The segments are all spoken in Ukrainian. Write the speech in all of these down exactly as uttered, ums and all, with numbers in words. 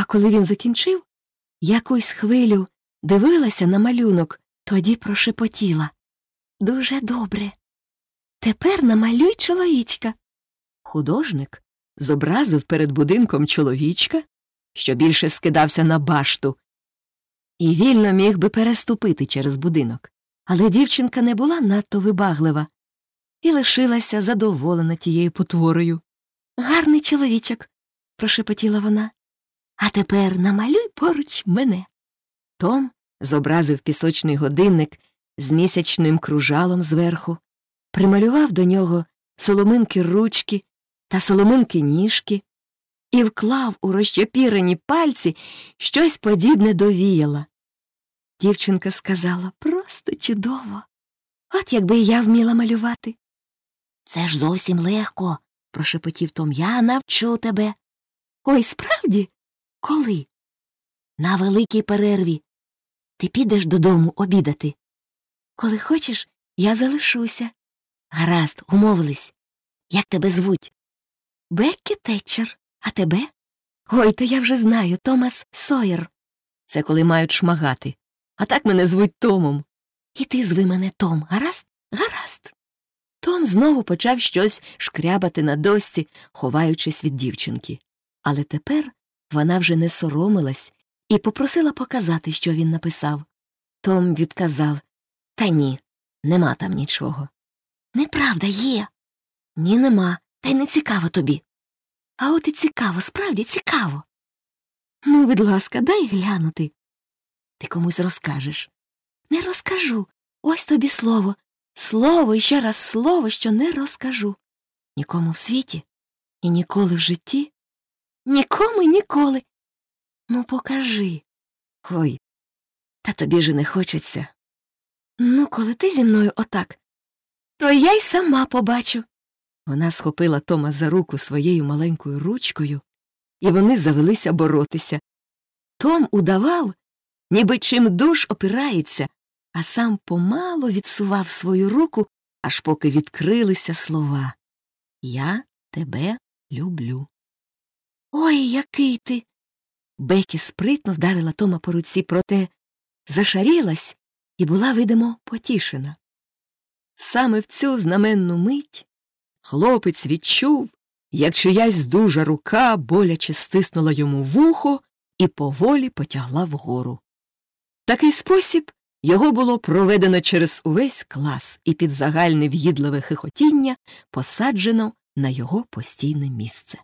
А коли він закінчив, якусь хвилю дивилася на малюнок, тоді прошепотіла. Дуже добре. Тепер намалюй чоловічка. Художник зобразив перед будинком чоловічка, що більше скидався на башту, і вільно міг би переступити через будинок. Але дівчинка не була надто вибаглива і лишилася задоволена тією потворою. Гарний чоловічок, прошепотіла вона. А тепер намалюй поруч мене. Том зобразив пісочний годинник з місячним кружалом зверху, прималював до нього соломинки ручки та соломинки ніжки і вклав у розчепірені пальці щось подібне до віяла. Дівчинка сказала: просто чудово. От якби і я вміла малювати. Це ж зовсім легко, прошепотів Том. Я навчу тебе. Ой, справді? Коли? На великій перерві. Ти підеш додому обідати. Коли хочеш, я залишуся. Гаразд, умовились. Як тебе звуть? Беккі Тетчер. А тебе? Ой, то я вже знаю, Томас Сойер. Це коли мають шмагати. А так мене звуть Томом. І ти зви мене Том, гаразд? Гаразд. Том знову почав щось шкрябати на дошці, ховаючись від дівчинки. Але тепер вона вже не соромилась і попросила показати, що він написав. Том відказав: та ні, нема там нічого. Неправда, є. Ні, нема, та й не цікаво тобі. А от і цікаво, справді цікаво. Ну, будь ласка, дай глянути. Ти комусь розкажеш. Не розкажу. Ось тобі слово. Слово і ще раз слово, що не розкажу. Нікому в світі і ніколи в житті. Нікому й ніколи. Ну, покажи. Ой, та тобі ж не хочеться. Ну, коли ти зі мною отак, то я й сама побачу. Вона схопила Тома за руку своєю маленькою ручкою, і вони завелися боротися. Том удавав, ніби чим душ опирається, а сам помало відсував свою руку, аж поки відкрилися слова. Я тебе люблю. Ой, який ти! Бекі спритно вдарила Тома по руці, проте зашарілась і була, видимо, потішена. Саме в цю знаменну мить хлопець відчув, як чиясь дужа рука боляче стиснула йому вухо і поволі потягла вгору. В такий спосіб його було проведено через увесь клас і під загальне в'їдливе хихотіння посаджено на його постійне місце.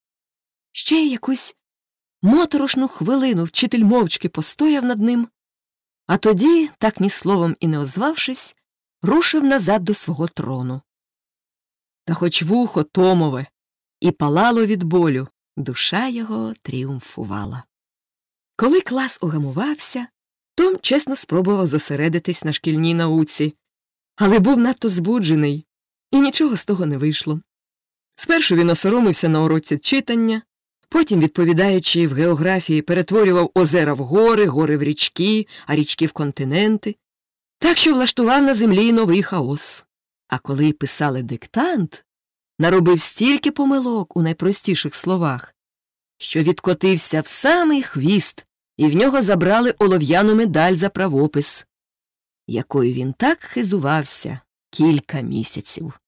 Ще якусь моторошну хвилину вчитель мовчки постояв над ним, а тоді, так ні словом і не озвавшись, рушив назад до свого трону. Та хоч вухо Томове і палало від болю, душа його тріумфувала. Коли клас угамувався, Том чесно спробував зосередитись на шкільній науці, але був надто збуджений, і нічого з того не вийшло. Спершу він осоромився на уроці читання, потім, відповідаючи в географії, перетворював озера в гори, гори в річки, а річки в континенти, так що влаштував на землі новий хаос. А коли писали диктант, наробив стільки помилок у найпростіших словах, що відкотився в самий хвіст, і в нього забрали олов'яну медаль за правопис, якою він так хизувався кілька місяців.